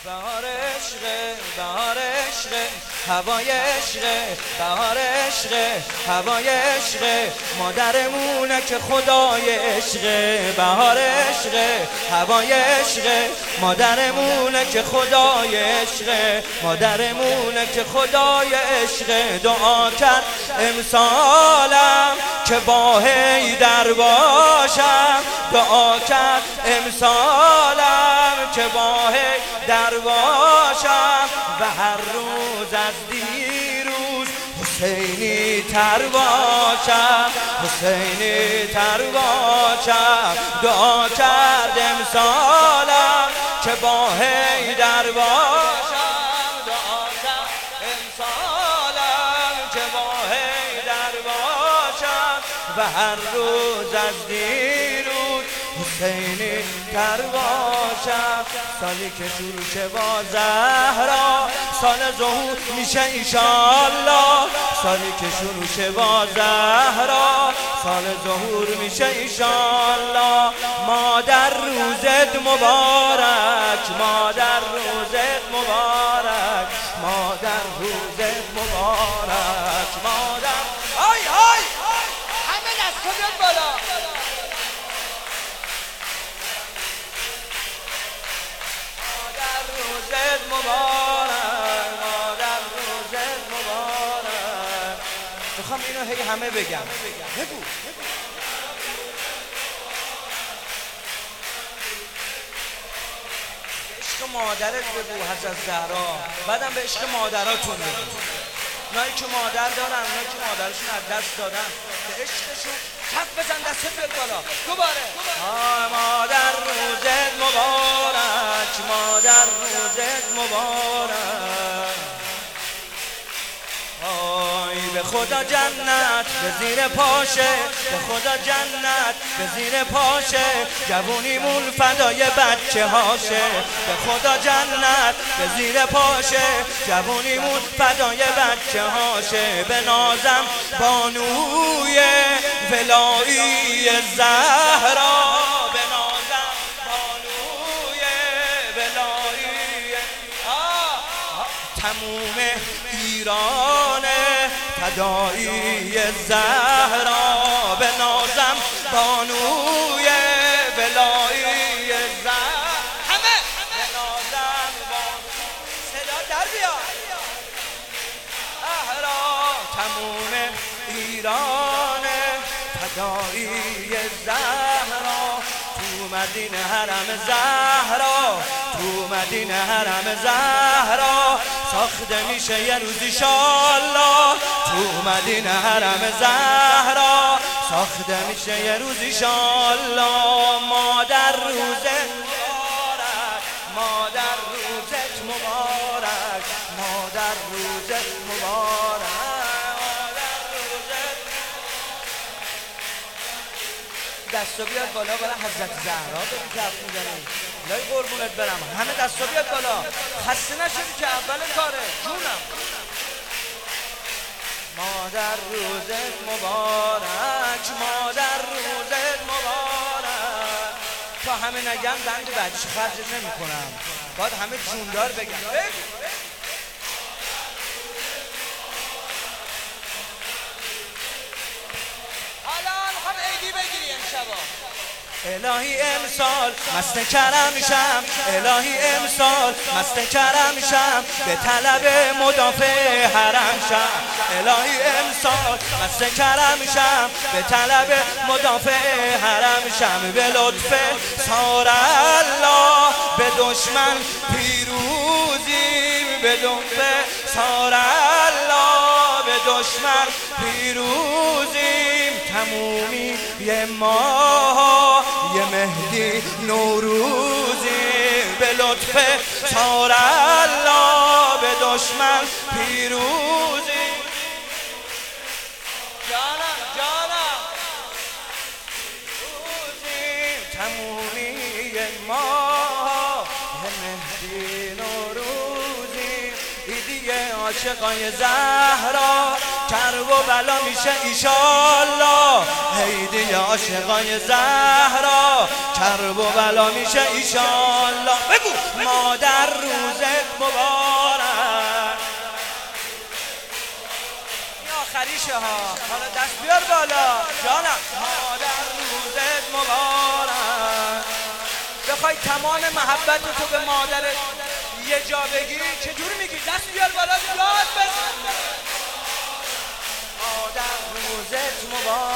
بهار عشقه بهار عشقه هوای عشقه بهار عشقه هوای عشقه مادرمونه که خدای عشقه بهار عشقه هوای عشقه مادرمونه که خدای عشقه مادرمونه که خدای عشقه دعا کرد امسالم که با حیدر باشم دعا کرد امسالم که با حیدر باشم و هر روز از دیروز حسینی تر باشم حسینی تر باشم دعا کرد امسالم که با حیدر باشم دعا کرد امسالم که با حیدر باشم و هر روز از دیروز حسینی تر باشم سالی که شروع شه با زهرا سال ظهور میشه ایشالله سالی که شروع شه با زهرا سال ظهور میشه ایشالله مادر روزت مبارک مادر روزت مبارک مادر روزت مبارک مادر آی آی همه دستو بیاد بالا مبارک مادر روزت مبارک میخوام اینو هی همه بگم بگو عشق مادرت بگو حضرت زهرا بعدم به عشق مادراتون بگو اونایی که مادر دارن اونایی که مادرشون از دست دادن به عشقشون کف بزن دستت بیاد بالا دوباره مادر روزت مبارک مادر روزت مبارک آی به خدا جنت به زیر پاشه به خدا جنت به زیر پاشه جوونیمون فدای بچه هاشه به خدا جنت به زیر پاشه جوونیمون فدای بچه هاشه به نازم بانوی ولایی زهرا به نازم بانوی ولایی تموم ایران فدایی زهرا به نازم بانوی ولایی زهرا همه به نازم صدا در بیا زهرا تموم ایران فدایی زهرا تو مدینه حرم زهرا تو مدینه حرم زهرا ساخته میشه یه روز ایشالله تو مدینه حرم زهرا ساخته میشه یه روز ایشالله مادر روزت مبارک مادر روزت مبارک مادر روزت مبارک دستو بیاد بالا برای حضرت زهرا بگی که حرف میزنی لای قربونت برم همه دستو بیاد بالا خسته نشدی که اول کاره جونم مادر روزت مبارک مادر روزت مبارک تا همه نگم بند بعدش خرجت نمی کنم باید همه جوندار بگم الهی امسال مست کرم شم الهی امسال مست کرم شم به طلب مدافع حرم شم الهی امسال مست کرم شم به طلب مدافع حرم شم به لطف سار الله به دشمن پیروزیم به لطف سار الله به دشمن پیروزیم تمومی یه ماه یه مهدی نوروزی به لطف سار الله به دشمن پیروزی جانم جانم تمومی یه ماه یه مهدی نوروزی ایدی عاشقای زهرا کرب و بلا میشه ایشالله عیدی عاشقای زهرا کرب و بلا میشه ایشالله بگو مادر روزت مبارک. این آخریشه ها، حالا دست بیار بالا جانم. مادر روزت مبارک. بخوای تمام محبت تو به مادرت یه جا بگی چجوری میگی؟ دست بیار بالا، یاد بزن. مادر روزت مبارک.